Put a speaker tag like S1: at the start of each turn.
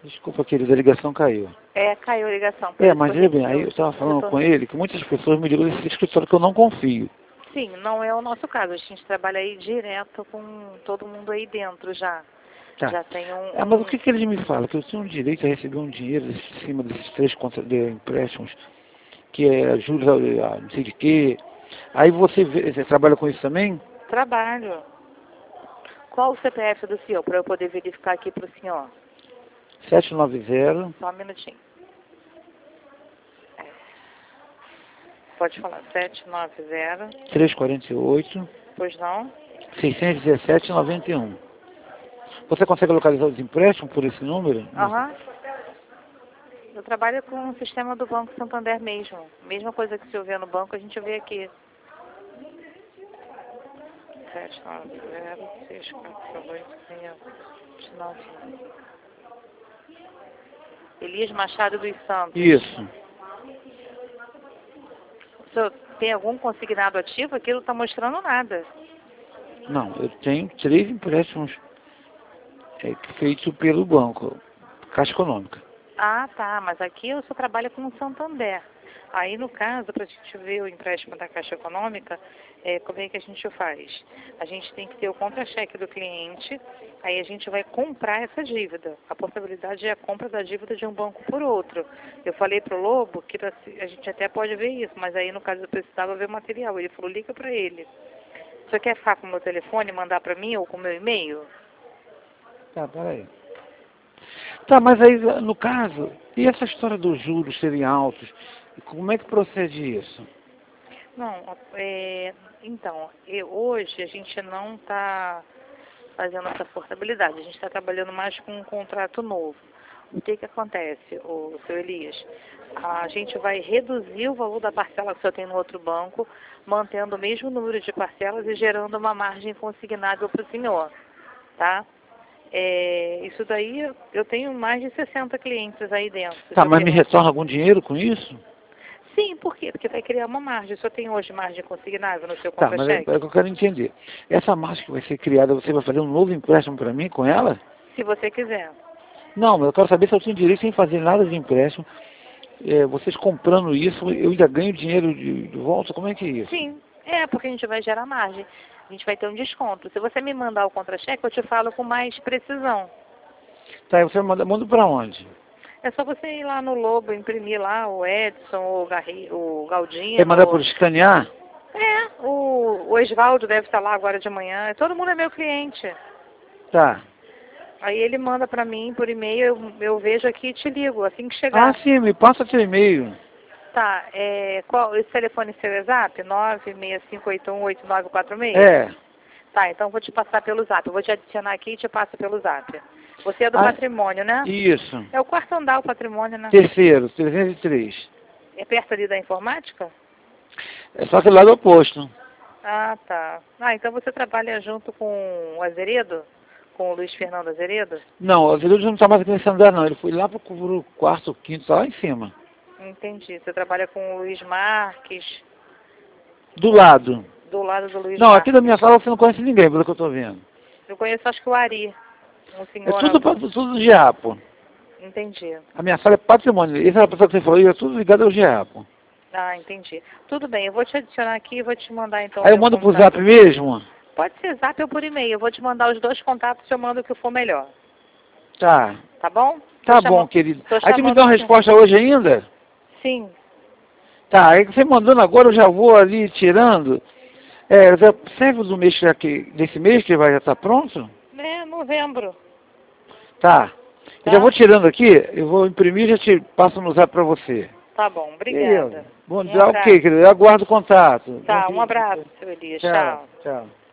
S1: Desculpa, querida, a ligação caiu.
S2: Caiu a ligação.
S1: Mas veja bem, aí eu estava falando com ele que muitas pessoas me ligam desse escritório que eu não confio.
S2: Sim, não é o nosso caso. A gente trabalha aí direto com todo mundo aí dentro já.
S1: Tá.
S2: Já tem
S1: mas o que eles me falam? Que eu tenho direito a receber um dinheiro em cima desses 3 empréstimos, que é juros, não sei de quê. Aí você trabalha com isso também?
S2: Trabalho. Qual o CPF do senhor, para eu poder verificar aqui para o senhor?
S1: 790.
S2: Só um minutinho. Pode falar. 790.
S1: 348.
S2: Pois não?
S1: 617,91. Você consegue localizar os empréstimos por esse número?
S2: Aham. Eu trabalho com o sistema do Banco Santander mesmo. Mesma coisa que se eu vê no banco, a gente vê aqui. 790 648 Elias Machado dos Santos.
S1: Isso.
S2: O senhor tem algum consignado ativo? Aquilo não está mostrando nada.
S1: Não, eu tenho 3 empréstimos feitos pelo banco, Caixa Econômica.
S2: Ah, tá, mas aqui eu só trabalho com o Santander. Aí, no caso, para a gente ver o empréstimo da Caixa Econômica, como é que a gente faz? A gente tem que ter o contra-cheque do cliente, aí a gente vai comprar essa dívida. A possibilidade é a compra da dívida de um banco por outro. Eu falei para o Lobo que a gente até pode ver isso, mas aí, no caso, eu precisava ver o material. Ele falou, liga para ele. Você quer ficar com o meu telefone, mandar para mim ou com o meu e-mail?
S1: Tá, peraí. Tá, mas aí, no caso, e essa história dos juros serem altos? Como é que procede isso?
S2: Não, então, hoje a gente não está fazendo essa portabilidade, a gente está trabalhando mais com um contrato novo. O que acontece, o seu Elias? A gente vai reduzir o valor da parcela que o senhor tem no outro banco, mantendo o mesmo número de parcelas e gerando uma margem consignável para o senhor, tá? Isso daí, eu tenho mais de 60 clientes aí dentro.
S1: Tá, mas me retorna algum dinheiro com isso?
S2: Sim, por quê? Porque vai criar uma margem. O senhor tem hoje margem consignável no seu
S1: Tá, mas é o que eu quero entender. Essa margem que vai ser criada, você vai fazer um novo empréstimo para mim com ela?
S2: Se você quiser.
S1: Não, eu quero saber se eu tenho direito sem fazer nada de empréstimo. Vocês comprando isso, eu ainda ganho dinheiro de volta? Como é que é isso?
S2: Sim, porque a gente vai gerar margem. A gente vai ter um desconto. Se você me mandar o contra-cheque, eu te falo com mais precisão.
S1: Tá, e você manda para onde?
S2: É só você ir lá no Lobo, imprimir lá o Edson, o Galdinho.
S1: Mandar por escanear?
S2: O Osvaldo deve estar lá agora de manhã. Todo mundo é meu cliente.
S1: Tá.
S2: Aí ele manda para mim por e-mail, eu vejo aqui e te ligo, assim que chegar.
S1: Ah, sim, me passa seu e-mail.
S2: Tá, esse telefone seu é Zap? 965818946? Tá, então vou te passar pelo Zap. Eu vou te adicionar aqui e te passo pelo Zap. Você é do patrimônio, né?
S1: Isso.
S2: É o quarto andar, o patrimônio, né?
S1: Terceiro, 303.
S2: É perto ali da informática?
S1: É só aquele lado oposto.
S2: Ah, tá. Então você trabalha junto com o Azeredo? Com o Luiz Fernando Azeredo?
S1: Não, o Azeredo não está mais aqui nesse andar, não. Ele foi lá para o quarto, quinto, está lá em cima.
S2: Entendi. Você trabalha com o Luiz Marques?
S1: Do lado.
S2: Do lado do Luiz
S1: Não,
S2: Marques.
S1: aqui da minha sala você não conhece ninguém, pelo que eu estou vendo.
S2: Eu conheço, acho que o Ari. Um senhor...
S1: tudo GEAPO.
S2: Entendi.
S1: A minha sala é patrimônio. Essa pessoa que você falou, é tudo ligado ao GEAPO.
S2: Ah, entendi. Tudo bem, eu vou te adicionar aqui e vou te mandar então...
S1: Aí eu mando por Zap mesmo?
S2: Pode ser Zap ou por e-mail. Eu vou te mandar os 2 contatos e eu mando o que for melhor.
S1: Tá.
S2: Tá bom?
S1: Tá bom, querido. Aí você me dá uma resposta hoje ainda?
S2: Sim.
S1: Tá, aí você mandando agora, eu já vou ali tirando. Serve do mês desse mês que vai já estar pronto?
S2: Novembro.
S1: Tá. Eu já vou tirando aqui, eu vou imprimir e já te passo no Zap para você.
S2: Tá bom, obrigada.
S1: Bom dia, ok, querido. Eu aguardo o contato.
S2: Tá, um abraço, seu Elias.
S1: Tchau.